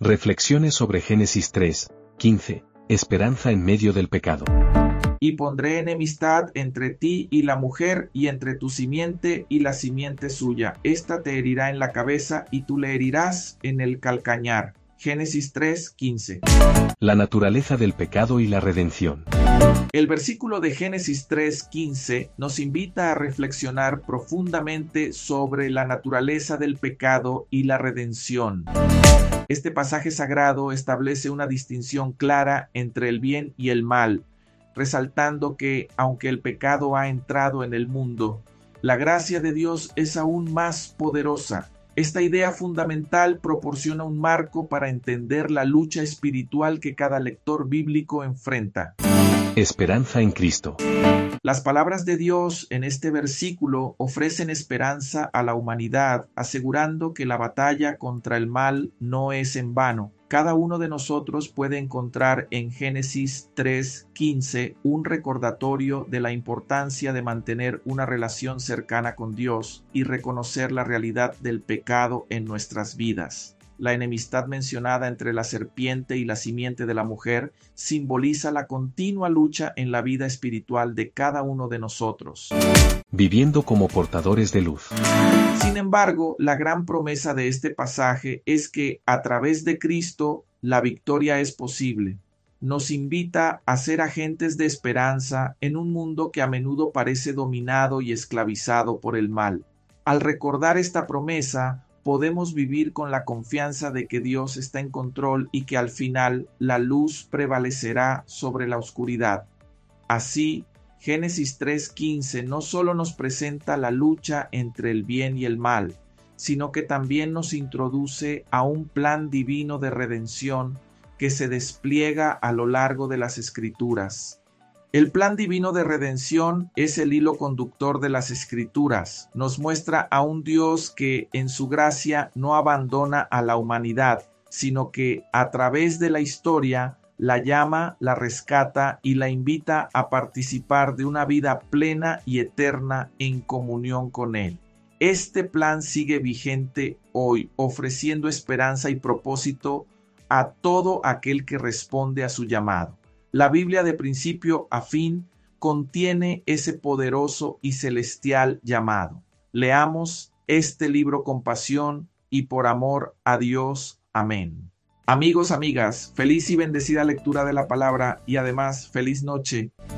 Reflexiones sobre Génesis 3, 15. Esperanza en medio del pecado. Y pondré enemistad entre ti y la mujer, y entre tu simiente y la simiente suya. Esta te herirá en la cabeza, y tú le herirás en el calcañar. Génesis 3, 15. La naturaleza del pecado y la redención. El versículo de Génesis 3, 15 nos invita a reflexionar profundamente sobre la naturaleza del pecado y la redención. Este pasaje sagrado establece una distinción clara entre el bien y el mal, resaltando que, aunque el pecado ha entrado en el mundo, la gracia de Dios es aún más poderosa. Esta idea fundamental proporciona un marco para entender la lucha espiritual que cada lector bíblico enfrenta. Esperanza en Cristo. Las palabras de Dios en este versículo ofrecen esperanza a la humanidad, asegurando que la batalla contra el mal no es en vano. Cada uno de nosotros puede encontrar en Génesis 3:15 un recordatorio de la importancia de mantener una relación cercana con Dios y reconocer la realidad del pecado en nuestras vidas. La enemistad mencionada entre la serpiente y la simiente de la mujer simboliza la continua lucha en la vida espiritual de cada uno de nosotros. Viviendo como portadores de luz. Sin embargo, la gran promesa de este pasaje es que a través de Cristo la victoria es posible. Nos invita a ser agentes de esperanza en un mundo que a menudo parece dominado y esclavizado por el mal. Al recordar esta promesa, podemos vivir con la confianza de que Dios está en control y que al final la luz prevalecerá sobre la oscuridad. Así, Génesis 3:15 no solo nos presenta la lucha entre el bien y el mal, sino que también nos introduce a un plan divino de redención que se despliega a lo largo de las Escrituras. El plan divino de redención es el hilo conductor de las Escrituras. Nos muestra a un Dios que en su gracia no abandona a la humanidad, sino que a través de la historia la llama, la rescata y la invita a participar de una vida plena y eterna en comunión con Él. Este plan sigue vigente hoy, ofreciendo esperanza y propósito a todo aquel que responde a su llamado. La Biblia de principio a fin contiene ese poderoso y celestial llamado. Leamos este libro con pasión y por amor a Dios. Amén. Amigos, amigas, feliz y bendecida lectura de la palabra y además feliz noche.